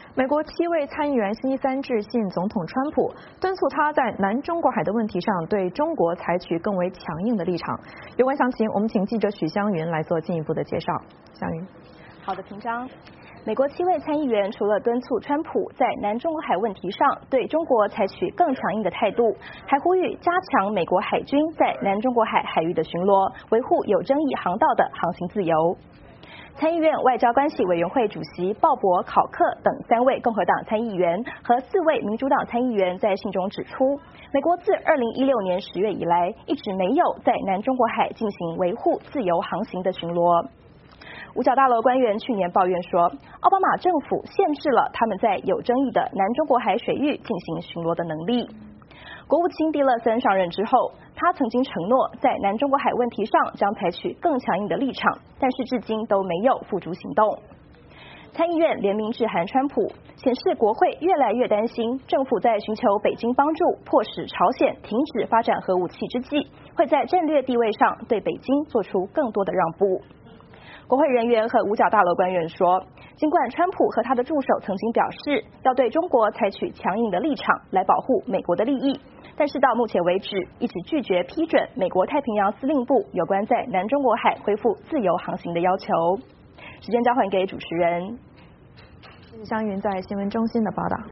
美国7位参议员星期三致信总统川普，敦促他在南中国海的问题上对中国采取更为强硬的立场。有关详情，我们请记者许湘云来做进一步的介绍。湘云， 好的，平章。美国7位参议员除了敦促川普在南中国海问题上对中国采取更强硬的态度，还呼吁加强美国海军在南中国海海域的巡逻，维护有争议航道的航行自由。参议院外交关系委员会主席鲍勃·考克等3位共和党参议员和4位民主党参议员在信中指出，美国自2016年10月以来一直没有在南中国海进行维护自由航行的巡逻。五角大楼官员去年抱怨说，奥巴马政府限制了他们在有争议的南中国海水域进行巡逻的能力。国务卿蒂勒森上任之后，他曾经承诺在南中国海问题上将采取更强硬的立场，但是至今都没有付诸行动。参议院联名致函川普，显示国会越来越担心政府在寻求北京帮助迫使朝鲜停止发展核武器之际，会在战略地位上对北京做出更多的让步。国会人员和五角大楼官员说，尽管川普和他的助手曾经表示要对中国采取强硬的立场来保护美国的利益，但是到目前为止一直拒绝批准美国太平洋司令部有关在南中国海恢复自由航行的要求。时间交还给主持人。 谢谢湘云在新闻中心的报道。